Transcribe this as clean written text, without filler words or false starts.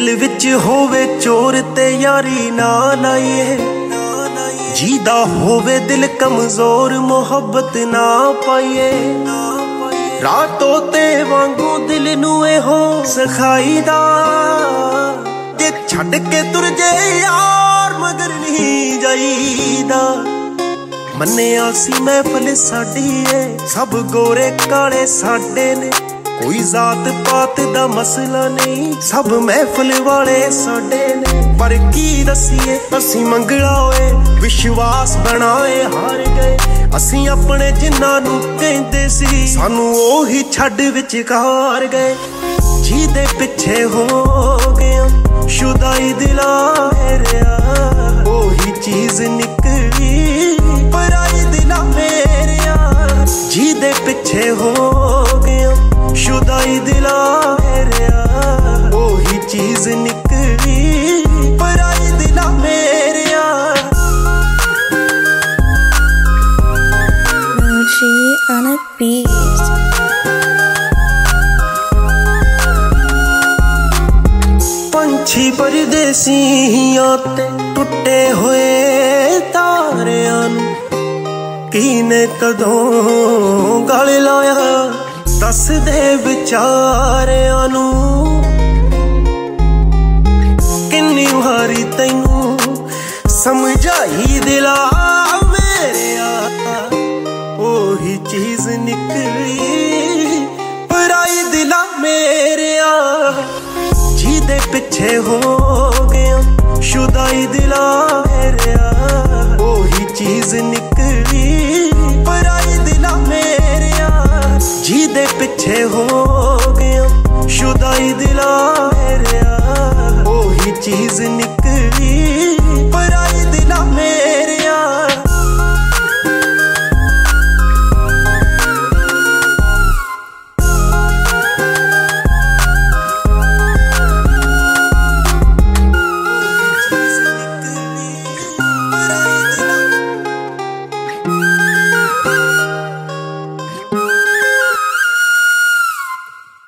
दिल विच होवे चोर ते यारी ना लाइए, जीदा होवे दिल कमजोर मोहब्बत ना पाइए। रातों ते वांगू दिल नू हो सखाईदा, जे छड़ के तुर जे यार मगर नहीं जाईदा। मन्निया सी महफिल साडी है, सब गोरे काले साडे ने, कोई जात पात दा मसला नहीं, सब महफिल वाले साडे ने। पर की दसीए असी मंगला होए विश्वास बनाए हार गए, असी अपने जिन्हां नू कहंदे सी सानू ओही छड्ड विचकार गए। जीदे पिछे हो गया शुदाई दिला मेरिया, ओही चीज निकली पराई दिला मेरिया। जीदे पिछे हो गया शुदाई दिला मेरिया, ओही चीज निकली पराई दिला मेरिया। She on a beat. पंछी परदेसियां ते टुटे होए तारियां नू कीने कदों गल लाया, दस दे विचारियां नू। किन्नी वारी तैनू समझाई दिला मेरिया, ओही चीज निकली पराई दिला मेरिया। जीदे पिछे हो गया शुदाई दिला मेरिया, ओही चीज निकली पराई दिला मेरिया। जीदे पिछे हो